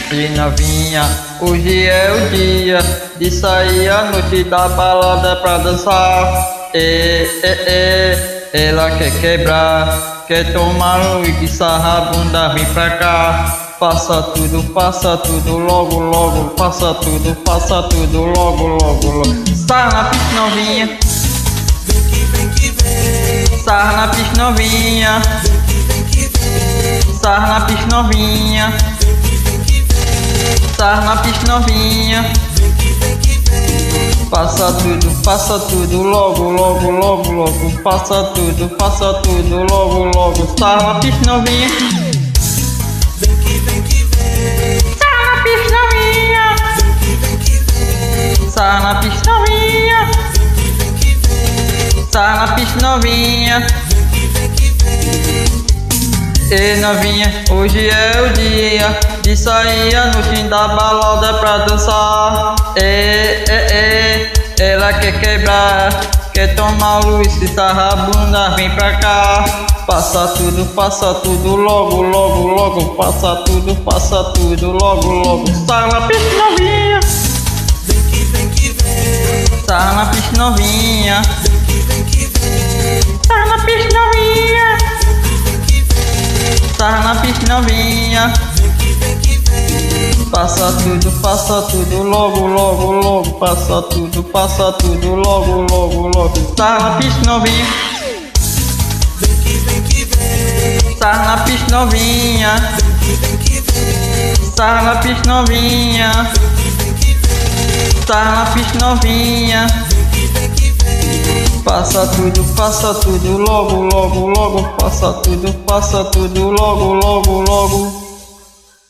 E novinha, hoje é o dia de sair à noite da balada pra dançar. Ela quer quebrar, quer tomar uísque, sarra a bunda, vem pra cá. Passa tudo logo, logo. Passa tudo logo, logo, logo. Sarra na pista novinha, Vem que vem, sarra na pista novinha, vem que vem, sarra na pista novinha, vem que vem, sarra na pista novinha. vem que vem, Passa tudo logo, logo, logo, logo. Passa tudo logo, logo. Sarra na pista novinha, vem que vem, sarra na pista novinha, vem que vem, sarra na pista novinha, vem que vem, sarra na pista novinha. vem que vem. E novinha, hoje é o dia de sair à noite da balada pra dançar. Ela quer quebrar, quer tomar uísque, sarra a bunda, vem pra cá. Passa tudo logo, logo, logo. Passa tudo logo, logo. Sarra na pista novinha, Vem que vem, sarra na pista novinha, vem que vem, sarra na pista novinha, vem que vem, sarra na pista novinha. vem que vem, Passa tudo logo, logo, logo. Passa tudo logo, logo, logo. Sarra na pista novinha, vem que vem, sarra na pista novinha, vem que vem, sarra na pista novinha, vem que vem, sarra na pista novinha. vem que vem, Passa tudo logo, logo, logo. Passa tudo logo, logo, logo.